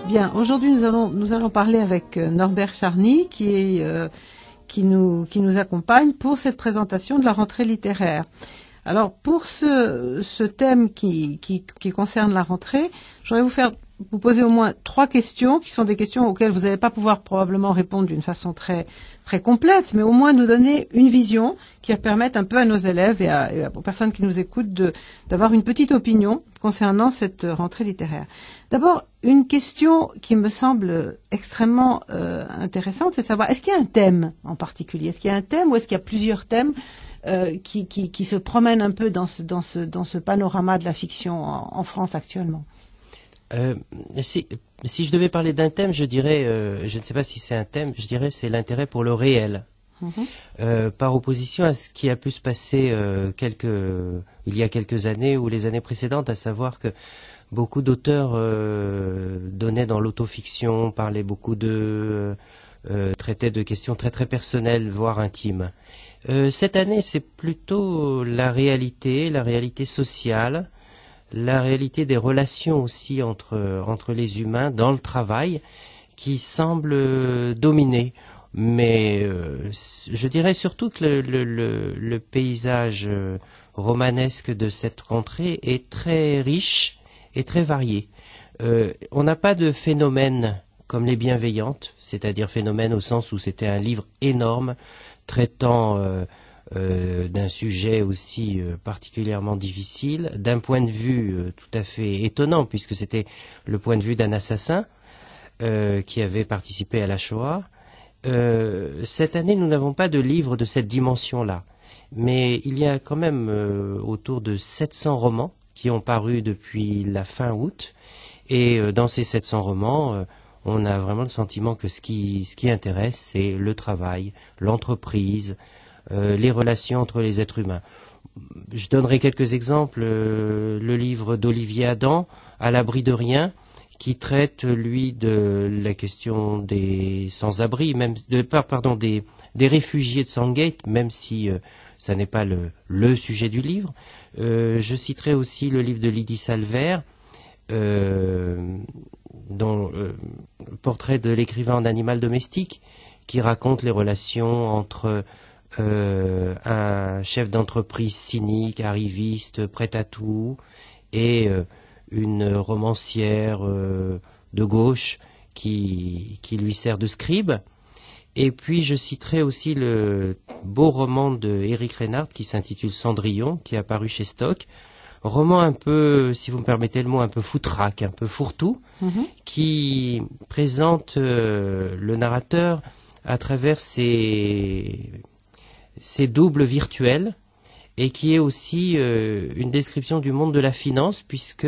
Bien, aujourd'hui nous allons parler avec Norbert Charny qui nous accompagne pour cette présentation de la rentrée littéraire. Alors pour ce thème qui concerne la rentrée, je voudrais vous poser au moins 3 questions qui sont des questions auxquelles vous n'allez pas pouvoir probablement répondre d'une façon très très complète, mais au moins nous donner une vision qui va permettre un peu à nos élèves et aux personnes qui nous écoutent d'avoir une petite opinion concernant cette rentrée littéraire. D'abord, une question qui me semble extrêmement intéressante, c'est de savoir, est-ce qu'il y a un thème en particulier? Est-ce qu'il y a un thème ou est-ce qu'il y a plusieurs thèmes qui se promènent un peu dans ce panorama de la fiction en France actuellement? Si je devais parler d'un thème, je dirais, je ne sais pas si c'est un thème, je dirais c'est l'intérêt pour le réel. Par opposition à ce qui a pu se passer il y a quelques années ou les années précédentes, à savoir que beaucoup d'auteurs donnaient dans l'autofiction, parlaient beaucoup traitaient de questions très très personnelles, voire intimes. Cette année, c'est plutôt la réalité sociale, la réalité des relations aussi entre les humains dans le travail qui semble dominer. Mais je dirais surtout que le paysage romanesque de cette rentrée est très riche et très varié. On n'a pas de phénomène comme Les Bienveillantes, c'est-à-dire phénomène au sens où c'était un livre énorme traitant d'un sujet aussi particulièrement difficile, d'un point de vue tout à fait étonnant, puisque c'était le point de vue d'un assassin qui avait participé à la Shoah. Cette année, nous n'avons pas de livre de cette dimension-là, mais il y a quand même autour de 700 romans qui ont paru depuis la fin août, et dans ces 700 romans, on a vraiment le sentiment que ce qui intéresse, c'est le travail, l'entreprise, les relations entre les êtres humains. Je donnerai quelques exemples. Le livre d'Olivier Adam, À l'abri de rien, qui traite, lui, de la question des sans-abri, des réfugiés de Sandgate, même si ça n'est pas le sujet du livre. Je citerai aussi le livre de Lydie Salver, dont Portrait de l'écrivain en animal domestique, qui raconte les relations entre un chef d'entreprise cynique, arriviste, prêt à tout, et une romancière de gauche qui lui sert de scribe. Et puis je citerai aussi le beau roman de Éric Reinhardt qui s'intitule Cendrillon, qui est apparu chez Stock. Roman un peu, si vous me permettez le mot, un peu foutraque, un peu fourre-tout, qui présente le narrateur à travers ses doubles virtuels, et qui est aussi une description du monde de la finance, puisque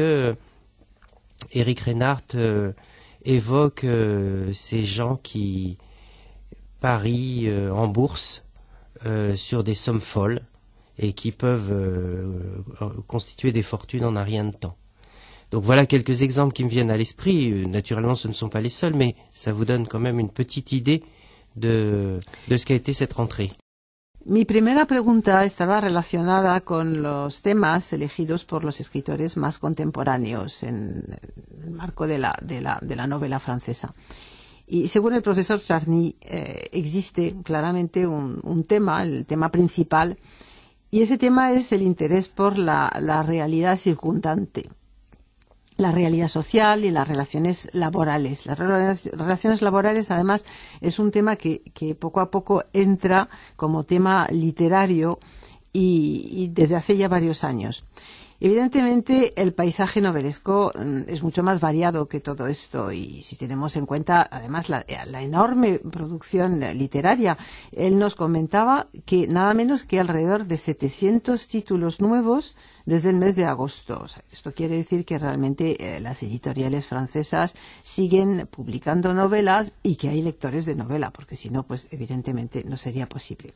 Éric Reinhardt évoque ces gens qui parient en bourse sur des sommes folles et qui peuvent constituer des fortunes en un rien de temps. Donc voilà quelques exemples qui me viennent à l'esprit. Naturellement, ce ne sont pas les seuls, mais ça vous donne quand même une petite idée de ce qu'a été cette rentrée. Mi primera pregunta estaba relacionada con los temas elegidos por los escritores más contemporáneos en el marco de la novela francesa. Y según el profesor Charny, existe claramente un tema, el tema principal, y ese tema es el interés por la realidad circundante, la realidad social y las relaciones laborales. Las relaciones laborales, además, es un tema que poco a poco entra como tema literario y desde hace ya varios años. Evidentemente, el paisaje novelesco es mucho más variado que todo esto, y si tenemos en cuenta, además, la enorme producción literaria. Él nos comentaba que nada menos que alrededor de 700 títulos nuevos desde el mes de agosto. O sea, esto quiere decir que realmente las editoriales francesas siguen publicando novelas y que hay lectores de novela, porque si no, pues evidentemente no sería posible.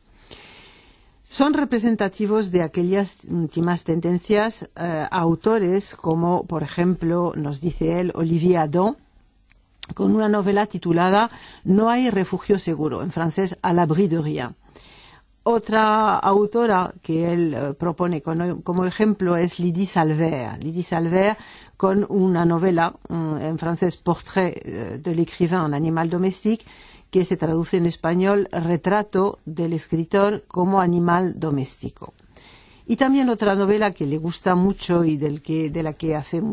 Son representativos de aquellas últimas tendencias autores como, por ejemplo, nos dice él, Olivier Adam, con una novela titulada No hay refugio seguro, en francés, À l'abri de rien. Otra autora que él propone como ejemplo es Lydie Salver. Lydie Salver con una novela en francés, Portrait de l'écrivain en animal domestique, que se traduce en español, Retrato del escritor como animal doméstico. Y también otra novela que le gusta mucho y de la que hace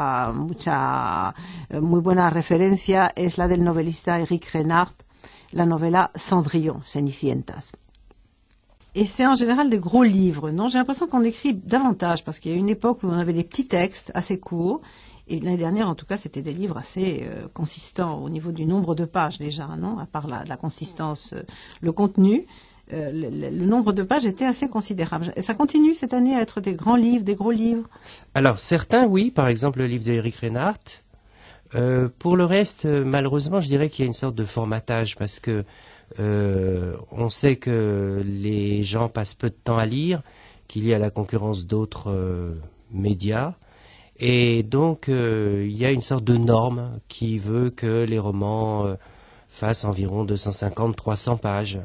muy buena referencia es la del novelista Éric Renard, la novela Cendrillon, Cenicientas. Et c'est en général des gros livres, non? J'ai l'impression qu'on écrit davantage, parce qu'il y a une époque où on avait des petits textes assez courts, et l'année dernière, en tout cas, c'était des livres assez consistants au niveau du nombre de pages déjà, non? À part la consistance, le contenu, le nombre de pages était assez considérable. Et ça continue cette année à être des grands livres, des gros livres? Alors, certains, oui, par exemple le livre d'Éric Renard. Pour le reste, malheureusement, je dirais qu'il y a une sorte de formatage, parce que on sait que les gens passent peu de temps à lire, qu'il y a la concurrence d'autres médias, et donc il y a une sorte de norme qui veut que les romans fassent environ 250-300 pages.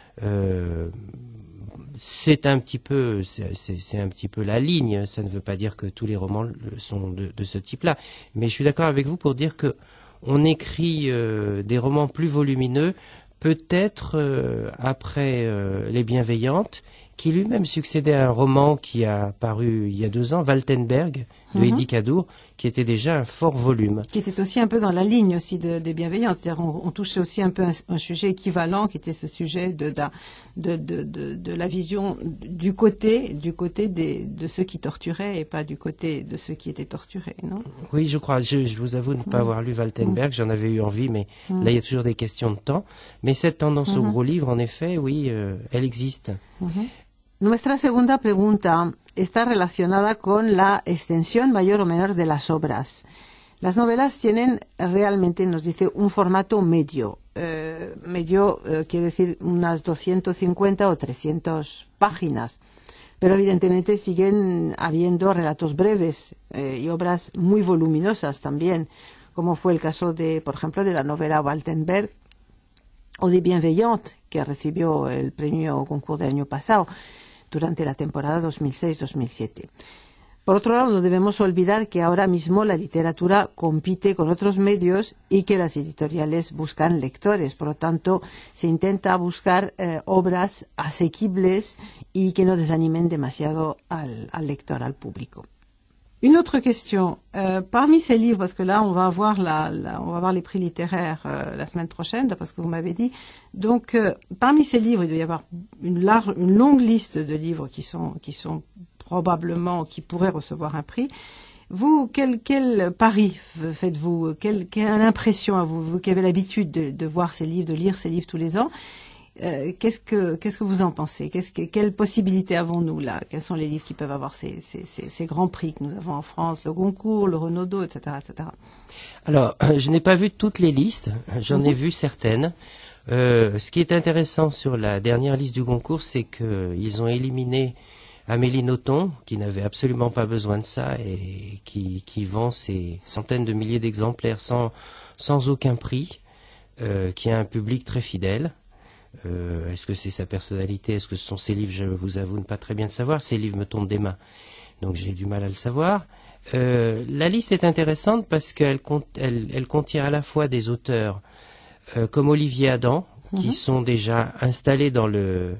C'est un petit peu la ligne. Ça ne veut pas dire que tous les romans sont de ce type-là, mais je suis d'accord avec vous pour dire que on écrit des romans plus volumineux, peut-être après Les Bienveillantes, qui lui-même succédait à un roman qui a paru il y a 2 ans, Waltenberg, de Eddie Cadour, qui était déjà un fort volume. Qui était aussi un peu dans la ligne aussi des Bienveillantes, c'est-à-dire on touchait aussi un peu un sujet équivalent, qui était ce sujet de la vision du côté de ceux qui torturaient et pas du côté de ceux qui étaient torturés, non? Oui, je crois. Je vous avoue ne pas avoir lu Waltenberg, j'en avais eu envie, mais là il y a toujours des questions de temps. Mais cette tendance au gros livre, en effet, oui, elle existe. Nuestra segunda pregunta está relacionada con la extensión mayor o menor de las obras. Las novelas tienen realmente, nos dice, un formato medio. Medio quiere decir unas 250 o 300 páginas. Pero evidentemente siguen habiendo relatos breves y obras muy voluminosas también, como fue el caso por ejemplo, de la novela Waltenberg o de Bienveillante, que recibió el premio Goncourt del año pasado, durante la temporada 2006-2007. Por otro lado, no debemos olvidar que ahora mismo la literatura compite con otros medios y que las editoriales buscan lectores. Por lo tanto, se intenta buscar obras asequibles y que no desanimen demasiado al lector, al público. Une autre question. Parmi ces livres, parce que là, on va avoir les prix littéraires la semaine prochaine, d'après ce que vous m'avez dit. Donc, parmi ces livres, il doit y avoir une longue liste de livres qui sont probablement, qui pourraient recevoir un prix. Vous, quel pari faites-vous? Quelle impression avez-vous, vous qui avez l'habitude de voir ces livres, de lire ces livres tous les ans? Qu'est-ce que vous en pensez? Quelles possibilités avons-nous là? Quels sont les livres qui peuvent avoir ces grands prix que nous avons en France, le Goncourt, le Renaudot, etc., etc. Alors, je n'ai pas vu toutes les listes, j'en ai vu certaines. Ce qui est intéressant sur la dernière liste du Goncourt, c'est qu'ils ont éliminé Amélie Nothomb, qui n'avait absolument pas besoin de ça et qui vend ses centaines de milliers d'exemplaires sans aucun prix, qui a un public très fidèle. Est-ce que c'est sa personnalité? Est-ce que ce sont ses livres? Je vous avoue ne pas très bien le savoir. Ces livres me tombent des mains, donc j'ai du mal à le savoir. La liste est intéressante parce qu'elle contient à la fois des auteurs comme Olivier Adam, qui sont déjà installés dans le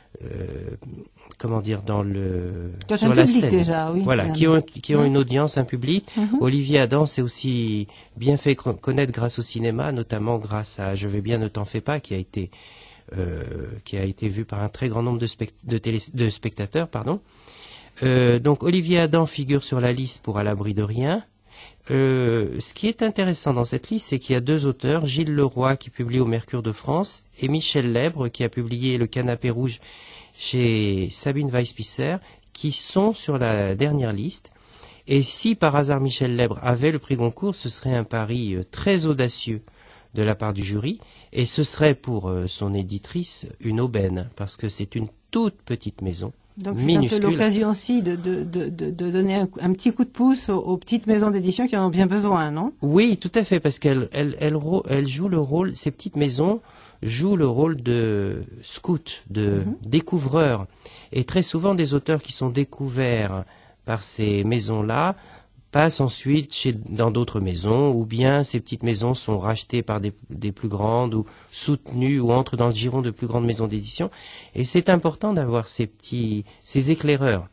sur la scène. Déjà, oui. Voilà, qui ont une audience, un public. Olivier Adam s'est aussi bien fait connaître grâce au cinéma, notamment grâce à Je vais bien, ne t'en fais pas, qui a été vu par un très grand nombre de spectateurs, pardon. Donc Olivier Adam figure sur la liste pour À l'abri de rien. Ce qui est intéressant dans cette liste, c'est qu'il y a 2 auteurs, Gilles Leroy qui publie au Mercure de France et Michel Lèbre qui a publié Le Canapé rouge chez Sabine Weispisser, qui sont sur la dernière liste. Et si par hasard Michel Lèbre avait le prix Goncourt, ce serait un pari très audacieux de la part du jury, et ce serait pour son éditrice une aubaine, parce que c'est une toute petite maison. Donc c'est un peu l'occasion aussi de donner un petit coup de pouce aux petites maisons d'édition qui en ont bien besoin, non? Oui, tout à fait, parce qu'elles jouent le rôle, ces petites maisons jouent le rôle de scout, de découvreurs. Et très souvent, des auteurs qui sont découverts par ces maisons-là passent ensuite dans d'autres maisons, ou bien ces petites maisons sont rachetées par des plus grandes, ou soutenues, ou entrent dans le giron de plus grandes maisons d'édition. Et c'est important d'avoir ces éclaireurs.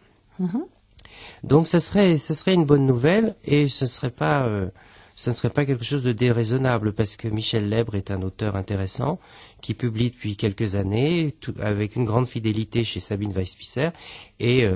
Donc ça serait une bonne nouvelle, et ce ne serait pas quelque chose de déraisonnable, parce que Michel Lèbre est un auteur intéressant, qui publie depuis quelques années, avec une grande fidélité chez Sabine Weisspießer, et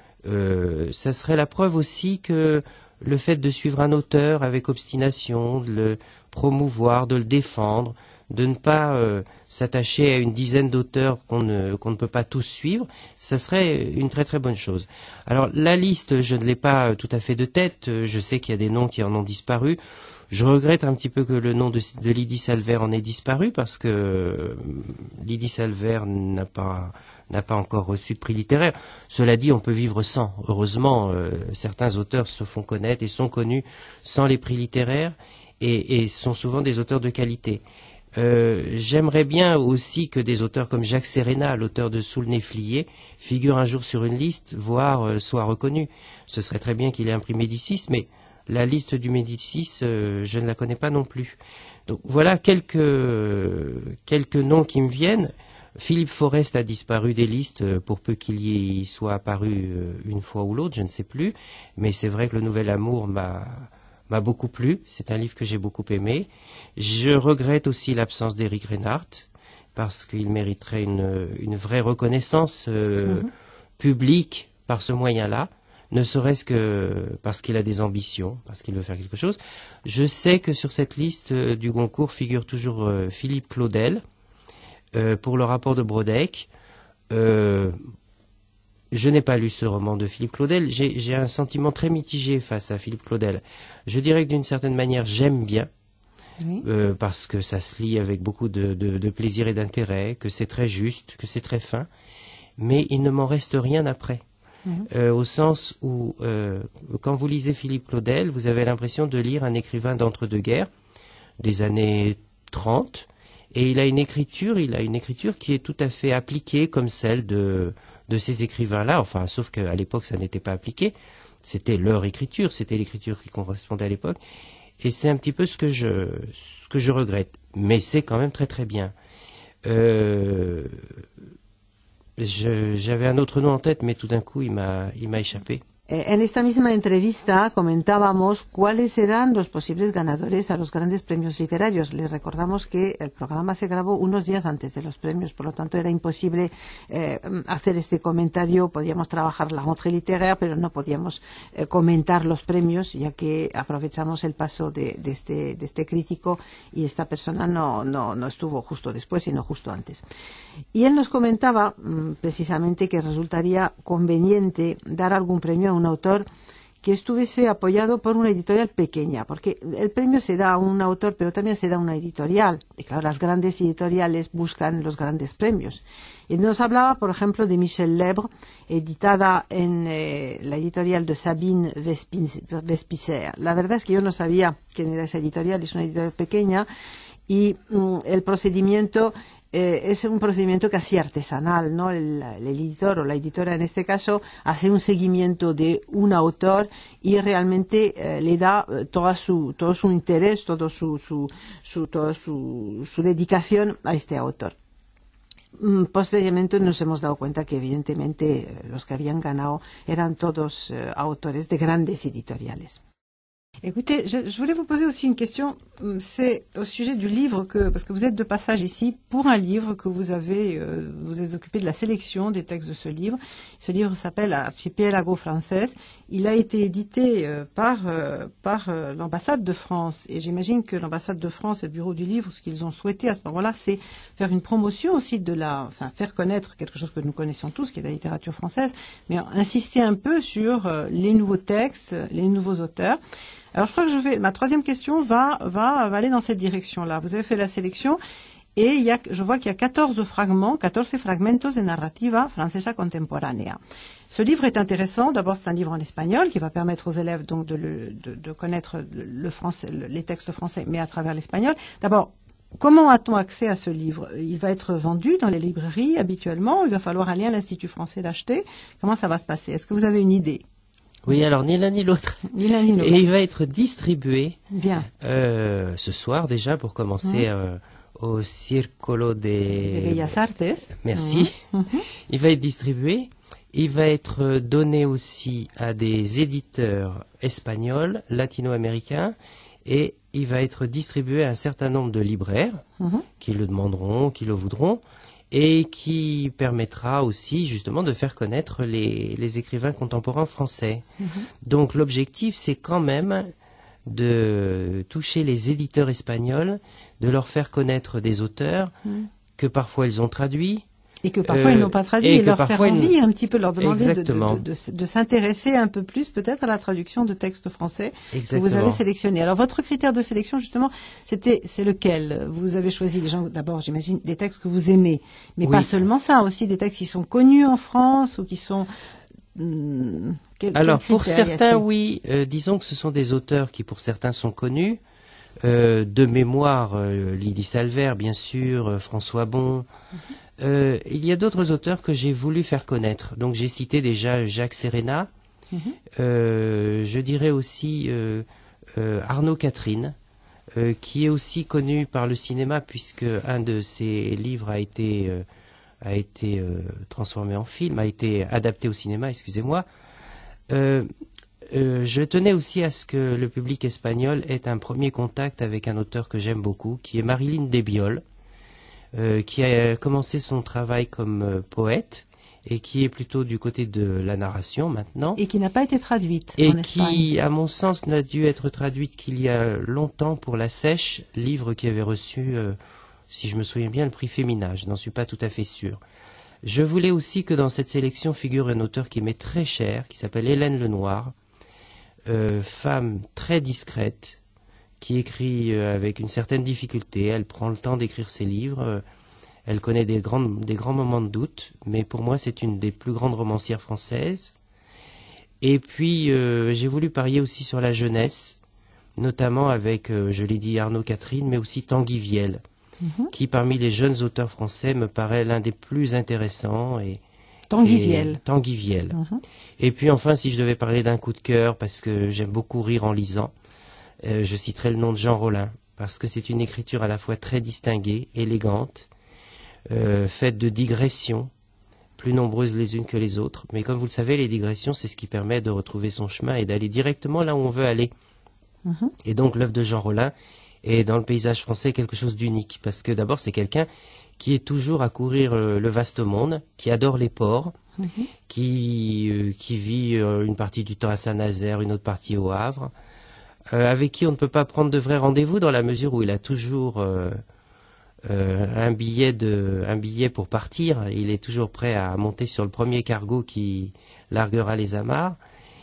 ça serait la preuve aussi que le fait de suivre un auteur avec obstination, de le promouvoir, de le défendre, de ne pas s'attacher à une dizaine d'auteurs qu'on ne peut pas tous suivre, ça serait une très très bonne chose. Alors la liste, je ne l'ai pas tout à fait de tête, je sais qu'il y a des noms qui en ont disparu. Je regrette un petit peu que le nom de Lydie Salver en ait disparu, parce que Lydie Salver n'a pas encore reçu de prix littéraire. Cela dit, on peut vivre sans. Heureusement, certains auteurs se font connaître et sont connus sans les prix littéraires, et sont souvent des auteurs de qualité. J'aimerais bien aussi que des auteurs comme Jacques Serena, l'auteur de Sous le nez flié, figurent un jour sur une liste, voire soient reconnus. Ce serait très bien qu'il ait un prix Médicis, mais la liste du Médicis, je ne la connais pas non plus. Donc voilà quelques noms qui me viennent. Philippe Forest a disparu des listes, pour peu qu'il y soit apparu une fois ou l'autre, je ne sais plus. Mais c'est vrai que Le Nouvel Amour m'a beaucoup plu. C'est un livre que j'ai beaucoup aimé. Je regrette aussi l'absence d'Éric Reinhardt, parce qu'il mériterait une vraie reconnaissance publique par ce moyen-là, ne serait-ce que parce qu'il a des ambitions, parce qu'il veut faire quelque chose. Je sais que sur cette liste du Goncourt figure toujours Philippe Claudel, pour le rapport de Brodeck. Je n'ai pas lu ce roman de Philippe Claudel. J'ai un sentiment très mitigé face à Philippe Claudel. Je dirais que d'une certaine manière, j'aime bien, parce que ça se lit avec beaucoup de plaisir et d'intérêt, que c'est très juste, que c'est très fin, mais il ne m'en reste rien après. Au sens où, quand vous lisez Philippe Claudel, vous avez l'impression de lire un écrivain d'entre-deux-guerres, des années 30, et il a une écriture qui est tout à fait appliquée comme celle de ces écrivains-là, enfin, sauf qu'à l'époque, ça n'était pas appliqué. C'était leur écriture, c'était l'écriture qui correspondait à l'époque. Et c'est un petit peu ce que je regrette. Mais c'est quand même très très bien. J'avais un autre nom en tête, mais tout d'un coup, il m'a échappé. En esta misma entrevista comentábamos cuáles serán los posibles ganadores a los grandes premios literarios. Les recordamos que el programa se grabó unos días antes de los premios, por lo tanto era imposible hacer este comentario. Podíamos trabajar la rentrée littéraire, pero no podíamos comentar los premios, ya que aprovechamos el paso de este crítico, y esta persona no estuvo justo después, sino justo antes. Y él nos comentaba precisamente que resultaría conveniente dar algún premio a un autor que estuviese apoyado por una editorial pequeña, porque el premio se da a un autor, pero también se da a una editorial. Y claro, las grandes editoriales buscan los grandes premios. Y nos hablaba, por ejemplo, de Michel Lèbre, editada en la editorial de Sabine Weisspießer. La verdad es que yo no sabía quién era esa editorial, es una editorial pequeña, y el procedimiento es un procedimiento casi artesanal, ¿no? El editor o la editora en este caso hace un seguimiento de un autor y realmente le da todo su interés, toda su dedicación a este autor. Posteriormente nos hemos dado cuenta que evidentemente los que habían ganado eran todos autores de grandes editoriales. Écoutez, je voulais vous poser aussi une question, c'est au sujet du livre parce que vous êtes de passage ici pour un livre que vous êtes occupé de la sélection des textes de ce livre. Ce livre s'appelle Archipelago Française. Il a été édité par l'ambassade de France, et j'imagine que l'ambassade de France et le bureau du livre, ce qu'ils ont souhaité à ce moment-là, c'est faire une promotion aussi faire connaître quelque chose que nous connaissons tous, qui est la littérature française, mais insister un peu sur les nouveaux textes, les nouveaux auteurs. Alors je crois que ma troisième question va aller dans cette direction-là. Vous avez fait la sélection, Et je vois qu'il y a 14 fragmentos de narrativa francesa contemporánea. Ce livre est intéressant. D'abord, c'est un livre en espagnol qui va permettre aux élèves donc de connaître le français, les textes français, mais à travers l'espagnol. D'abord, comment a-t-on accès à ce livre? Il va être vendu dans les librairies habituellement. Il va falloir aller à l'Institut français l'acheter. Comment ça va se passer? Est-ce que vous avez une idée? Oui, alors ni l'un ni l'autre. Ni l'un ni l'autre. Et il va être distribué. Bien. Ce soir déjà pour commencer. Au Círculo de Bellas Artes. Merci. Il va être distribué. Il va être donné aussi à des éditeurs espagnols, latino-américains, et il va être distribué à un certain nombre de libraires qui le demanderont, qui le voudront, et qui permettra aussi justement de faire connaître les écrivains contemporains français. Donc l'objectif, c'est quand même de toucher les éditeurs espagnols, de leur faire connaître des auteurs que parfois ils ont traduits. Et que parfois ils n'ont pas traduit, et leur faire envie, un petit peu leur demander de s'intéresser un peu plus peut-être à la traduction de textes français que vous avez sélectionnés. Alors votre critère de sélection justement, c'est lequel? Vous avez choisi des gens, d'abord j'imagine, des textes que vous aimez, mais pas seulement ça, aussi des textes qui sont connus en France ou qui sont... Alors pour certains, oui, disons que ce sont des auteurs qui pour certains sont connus. De mémoire, Lydie Salvert, bien sûr, François Bon. Il y a d'autres auteurs que j'ai voulu faire connaître. Donc j'ai cité déjà Jacques Serena. Je dirais aussi Arnaud Catherine, qui est aussi connu par le cinéma puisque un de ses livres a été transformé en film, a été adapté au cinéma, excusez-moi. Je tenais aussi à ce que le public espagnol ait un premier contact avec un auteur que j'aime beaucoup, qui est Marilyn Debiol, qui a commencé son travail comme poète et qui est plutôt du côté de la narration maintenant. Et qui n'a pas été traduite et en Espagne. Qui, à mon sens, n'a dû être traduite qu'il y a longtemps pour La Sèche, livre qui avait reçu, si je me souviens bien, le prix Femina. Je n'en suis pas tout à fait sûr. Je voulais aussi que dans cette sélection figure un auteur qui m'est très cher, qui s'appelle Hélène Lenoir, femme très discrète, qui écrit avec une certaine difficulté. Elle prend le temps d'écrire ses livres. Elle connaît des grands moments de doute, mais pour moi c'est une des plus grandes romancières françaises. Et puis j'ai voulu parier aussi sur la jeunesse, notamment avec, je l'ai dit, Arnaud Catherine, mais aussi Tanguy Viel, qui parmi les jeunes auteurs français me paraît l'un des plus intéressants. Tanguy Viel. Et puis enfin, si je devais parler d'un coup de cœur, parce que j'aime beaucoup rire en lisant, je citerai le nom de Jean Rollin, parce que c'est une écriture à la fois très distinguée, élégante, faite de digressions, plus nombreuses les unes que les autres. Mais comme vous le savez, les digressions, c'est ce qui permet de retrouver son chemin et d'aller directement là où on veut aller. Et donc l'œuvre de Jean Rollin est dans le paysage français quelque chose d'unique, parce que d'abord c'est quelqu'un qui est toujours à courir le vaste monde, qui adore les ports, qui vit une partie du temps à Saint-Nazaire, une autre partie au Havre, avec qui on ne peut pas prendre de vrais rendez-vous dans la mesure où il a toujours un billet pour partir. Il est toujours prêt à monter sur le premier cargo qui larguera les amarres.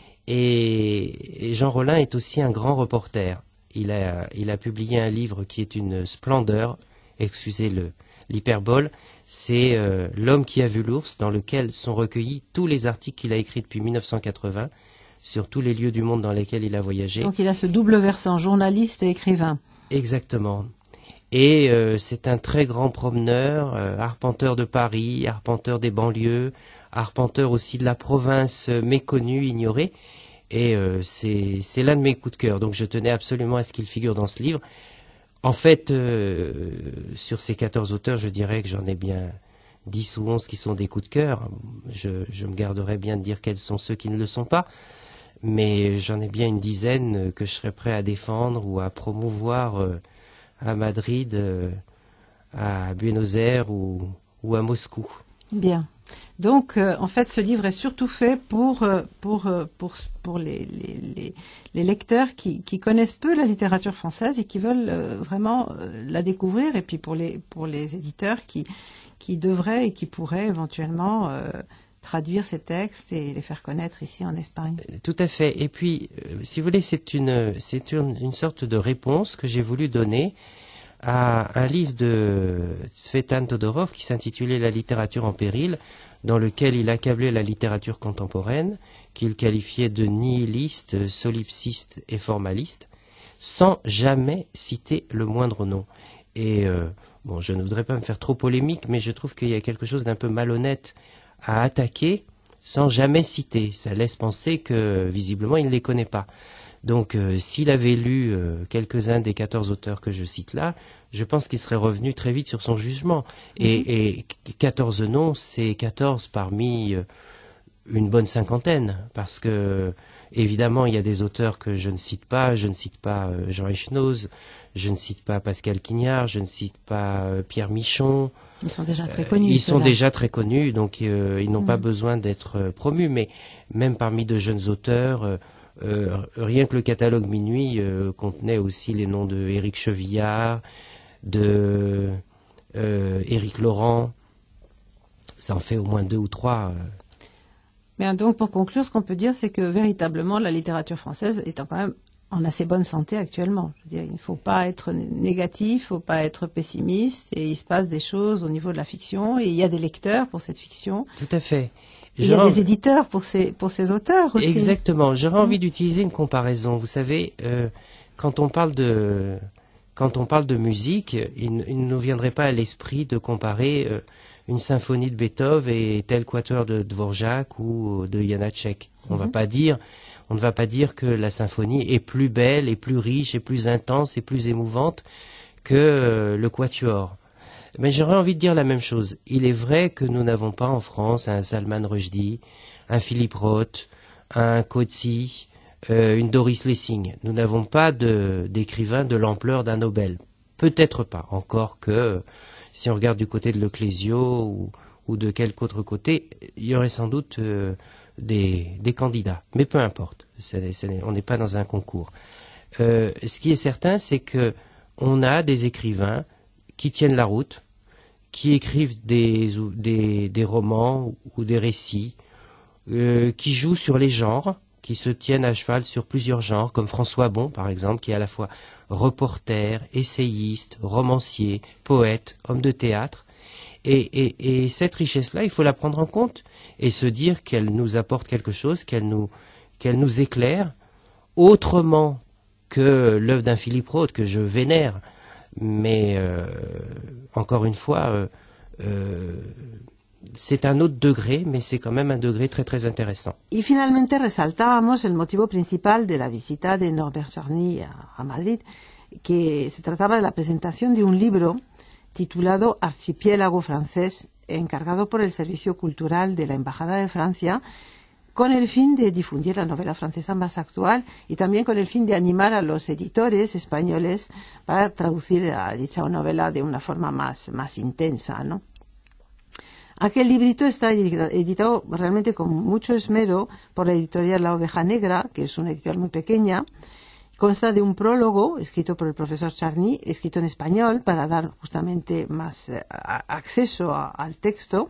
Et Jean Rollin est aussi un grand reporter. Il a publié un livre qui est une splendeur, excusez l'hyperbole, c'est L'homme qui a vu l'ours, dans lequel sont recueillis tous les articles qu'il a écrits depuis 1980 sur tous les lieux du monde dans lesquels il a voyagé. Donc il a ce double versant, journaliste et écrivain. Exactement. Et c'est un très grand promeneur, arpenteur de Paris, arpenteur des banlieues, arpenteur aussi de la province méconnue, ignorée. Et c'est l'un de mes coups de cœur. Donc je tenais absolument à ce qu'il figure dans ce livre. En fait, sur ces 14 auteurs, je dirais que j'en ai bien 10 ou 11 qui sont des coups de cœur. Je me garderai bien de dire quels sont ceux qui ne le sont pas. Mais j'en ai bien une dizaine que je serais prêt à défendre ou à promouvoir à Madrid, à Buenos Aires ou à Moscou. Bien. Donc, en fait, ce livre est surtout fait pour les lecteurs qui connaissent peu la littérature française et qui veulent vraiment la découvrir, et puis pour les éditeurs qui devraient et qui pourraient éventuellement traduire ces textes et les faire connaître ici en Espagne. Tout à fait. Et puis, si vous voulez, c'est une sorte de réponse que j'ai voulu donner à un livre de Tsvetan Todorov qui s'intitulait La littérature en péril, dans lequel il accablait la littérature contemporaine, qu'il qualifiait de nihiliste, solipsiste et formaliste, sans jamais citer le moindre nom. Et bon, je ne voudrais pas me faire trop polémique, mais je trouve qu'il y a quelque chose d'un peu malhonnête à attaquer sans jamais citer. Ça laisse penser que, visiblement, il ne les connaît pas. Donc, s'il avait lu quelques-uns des 14 auteurs que je cite là, je pense qu'il serait revenu très vite sur son jugement. Et 14 noms, c'est 14 parmi une bonne cinquantaine, parce que, évidemment, il y a des auteurs que je ne cite pas. Je ne cite pas Jean Echenoz, je ne cite pas Pascal Quignard, je ne cite pas Pierre Michon. Ils sont déjà très connus. Ils sont déjà très connus, donc ils n'ont pas besoin d'être promus. Mais même parmi de jeunes auteurs, rien que le catalogue Minuit contenait aussi les noms de Éric Chevillard, de Éric Laurent. Ça en fait au moins 2 ou 3. Mais donc, pour conclure, ce qu'on peut dire, c'est que véritablement, la littérature française est quand même en assez bonne santé actuellement. Je veux dire, il ne faut pas être négatif, il ne faut pas être pessimiste, et il se passe des choses au niveau de la fiction, et il y a des lecteurs pour cette fiction. Tout à fait. Il y a des éditeurs pour ces auteurs aussi. Exactement. J'aurais envie d'utiliser une comparaison. Vous savez, quand on parle de musique, il ne nous viendrait pas à l'esprit de comparer une symphonie de Beethoven et tel quatuor de Dvorak ou de Janáček. On ne va pas dire que la symphonie est plus belle, et plus riche, et plus intense, et plus émouvante que le quatuor. Mais j'aurais envie de dire la même chose. Il est vrai que nous n'avons pas en France un Salman Rushdie, un Philippe Roth, un Coetzee, une Doris Lessing. Nous n'avons pas d'écrivains de l'ampleur d'un Nobel. Peut-être pas. Encore que, si on regarde du côté de Leclésio ou de quelque autre côté, il y aurait sans doute des candidats. Mais peu importe. On n'est pas dans un concours. Ce qui est certain, c'est que on a des écrivains qui tiennent la route, qui écrivent des romans ou des récits, qui jouent sur les genres, qui se tiennent à cheval sur plusieurs genres, comme François Bon, par exemple, qui est à la fois reporter, essayiste, romancier, poète, homme de théâtre. Et cette richesse-là, il faut la prendre en compte et se dire qu'elle nous apporte quelque chose, qu'elle nous éclaire, autrement que l'œuvre d'un Philippe Roth, que je vénère. Mais encore une fois, c'est un autre degré, mais c'est quand même un degré très très intéressant. Y finalmente resaltábamos el motivo principal de la visita de Norbert Charny a Madrid, que se trataba de la presentación de un libro titulado Archipiélago francés, encargado por el Servicio Cultural de la Embajada de Francia, con el fin de difundir la novela francesa más actual y también con el fin de animar a los editores españoles para traducir dicha novela de una forma más intensa, ¿no? Aquel librito está editado realmente con mucho esmero por la editorial La Oveja Negra, que es una editorial muy pequeña. Consta de un prólogo escrito por el profesor Charny, escrito en español para dar justamente más acceso al texto.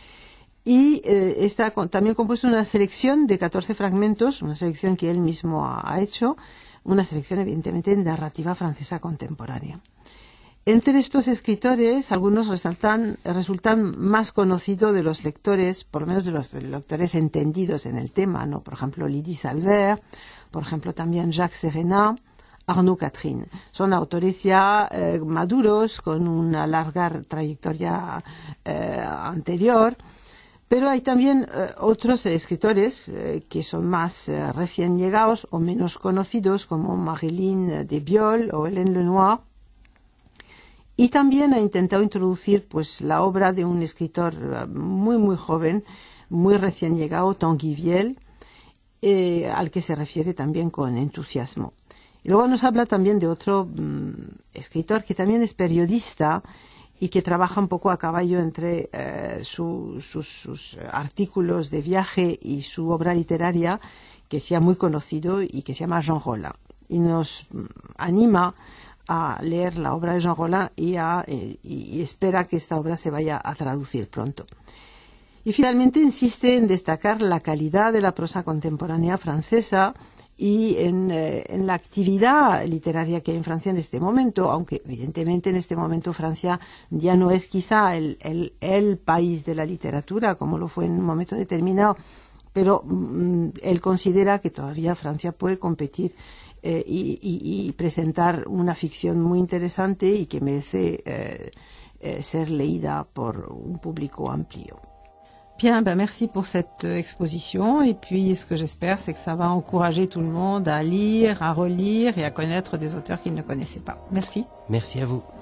Y está también compuesto una selección de 14 fragmentos, una selección que él mismo ha hecho, una selección evidentemente de narrativa francesa contemporánea. Entre estos escritores, algunos resultan más conocidos de los lectores, por lo menos de los lectores entendidos en el tema, ¿no? Por ejemplo, Lydie Salver, por ejemplo también Jacques Serena, Arnaud Catherine. Son autores ya maduros, con una larga trayectoria anterior. Pero hay también otros escritores que son más recién llegados o menos conocidos, como Marilyn de Biol o Hélène Lenoir. Y también ha intentado introducir pues la obra de un escritor muy joven, muy recién llegado, Tanguy Viel, al que se refiere también con entusiasmo. Y luego nos habla también de otro escritor que también es periodista y que trabaja un poco a caballo entre sus artículos de viaje y su obra literaria, que sea muy conocido y que se llama Jean Rollin. Y nos anima a leer la obra de Jean Rollin y espera que esta obra se vaya a traducir pronto. Y finalmente insiste en destacar la calidad de la prosa contemporánea francesa y en la actividad literaria que hay en Francia en este momento, aunque evidentemente en este momento Francia ya no es quizá el país de la literatura como lo fue en un momento determinado, pero él considera que todavía Francia puede competir y presentar una ficción muy interesante y que merece ser leída por un público amplio. Bien, merci pour cette exposition. Et puis, ce que j'espère, c'est que ça va encourager tout le monde à lire, à relire et à connaître des auteurs qu'ils ne connaissaient pas. Merci. Merci à vous.